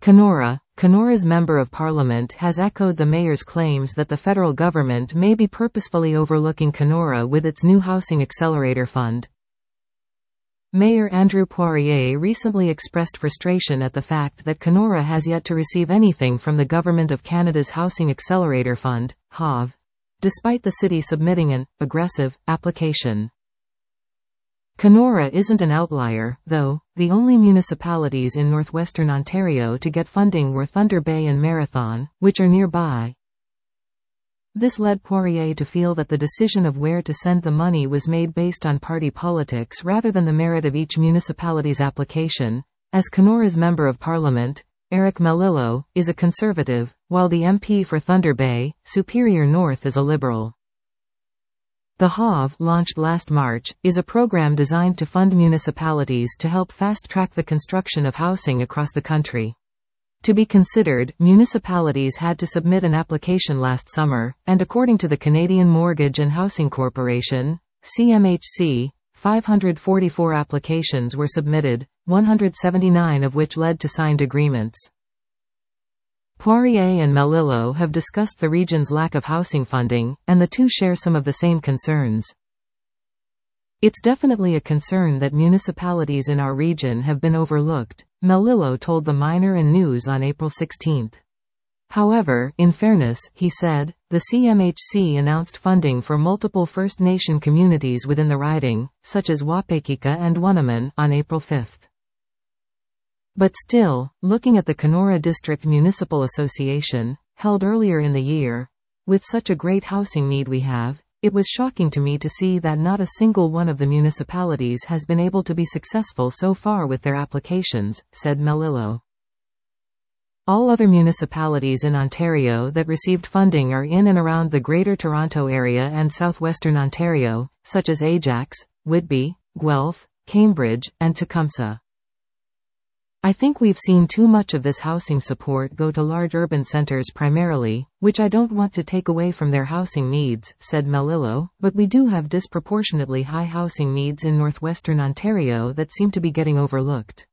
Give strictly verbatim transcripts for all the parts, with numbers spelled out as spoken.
Kenora. Kenora's Member of Parliament has echoed the mayor's claims that the federal government may be purposefully overlooking Kenora with its new Housing Accelerator Fund. Mayor Andrew Poirier recently expressed frustration at the fact that Kenora has yet to receive anything from the Government of Canada's Housing Accelerator Fund, H A V, despite the city submitting an aggressive application. Kenora isn't an outlier, though. The only municipalities in northwestern Ontario to get funding were Thunder Bay and Marathon, which are nearby. This led Poirier to feel that the decision of where to send the money was made based on party politics rather than the merit of each municipality's application, as Kenora's Member of Parliament, Eric Melillo, is a Conservative, while the M P for Thunder Bay, Superior North, is a Liberal. The H A V, launched last March, is a program designed to fund municipalities to help fast-track the construction of housing across the country. To be considered, municipalities had to submit an application last summer, and according to the Canadian Mortgage and Housing Corporation, C M H C, five hundred forty-four applications were submitted, one hundred seventy-nine of which led to signed agreements. Poirier and Melillo have discussed the region's lack of housing funding, and the two share some of the same concerns. It's definitely a concern that municipalities in our region have been overlooked, Melillo told the Miner and News on April sixteenth. However, in fairness, he said, the C M H C announced funding for multiple First Nation communities within the riding, such as Wapekeka and Wunaman, on April fifth. But still, looking at the Kenora District Municipal Association, held earlier in the year, with such a great housing need we have, it was shocking to me to see that not a single one of the municipalities has been able to be successful so far with their applications, said Melillo. All other municipalities in Ontario that received funding are in and around the Greater Toronto Area and southwestern Ontario, such as Ajax, Whitby, Guelph, Cambridge, and Tecumseh. I think we've seen too much of this housing support go to large urban centres primarily, which I don't want to take away from their housing needs, said Melillo, but we do have disproportionately high housing needs in northwestern Ontario that seem to be getting overlooked.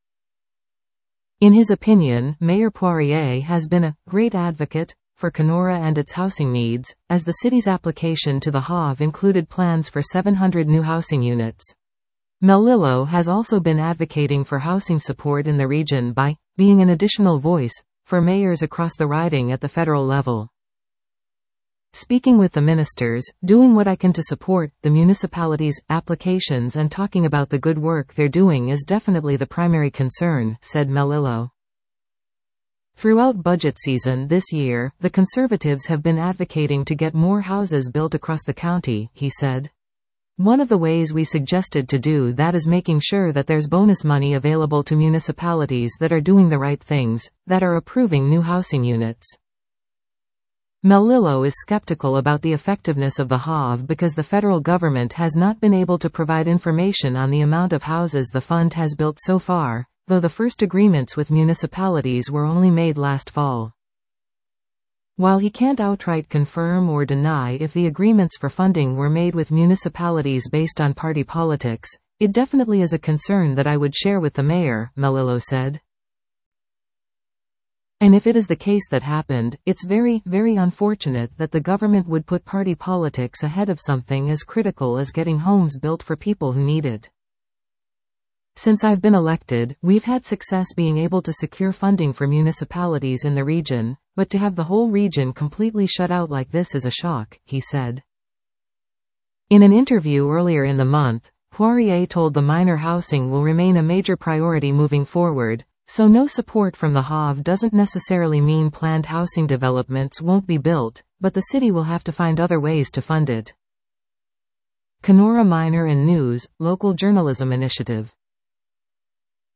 In his opinion, Mayor Poirier has been a great advocate for Kenora and its housing needs, as the city's application to the H A V included plans for seven hundred new housing units. Melillo has also been advocating for housing support in the region by being an additional voice for mayors across the riding at the federal level. Speaking with the ministers, doing what I can to support the municipalities' applications and talking about the good work they're doing is definitely the primary concern, said Melillo. Throughout budget season this year, the Conservatives have been advocating to get more houses built across the county, he said. One of the ways we suggested to do that is making sure that there's bonus money available to municipalities that are doing the right things, that are approving new housing units. Melillo is skeptical about the effectiveness of the H A V because the federal government has not been able to provide information on the amount of houses the fund has built so far, though the first agreements with municipalities were only made last fall. While he can't outright confirm or deny if the agreements for funding were made with municipalities based on party politics, it definitely is a concern that I would share with the mayor, Melillo said. And if it is the case that happened, it's very, very unfortunate that the government would put party politics ahead of something as critical as getting homes built for people who need it. Since I've been elected, we've had success being able to secure funding for municipalities in the region, but to have the whole region completely shut out like this is a shock, he said. In an interview earlier in the month, Poirier told the Miner housing will remain a major priority moving forward, so no support from the H A V doesn't necessarily mean planned housing developments won't be built, but the city will have to find other ways to fund it. Kenora Miner and News, Local Journalism Initiative.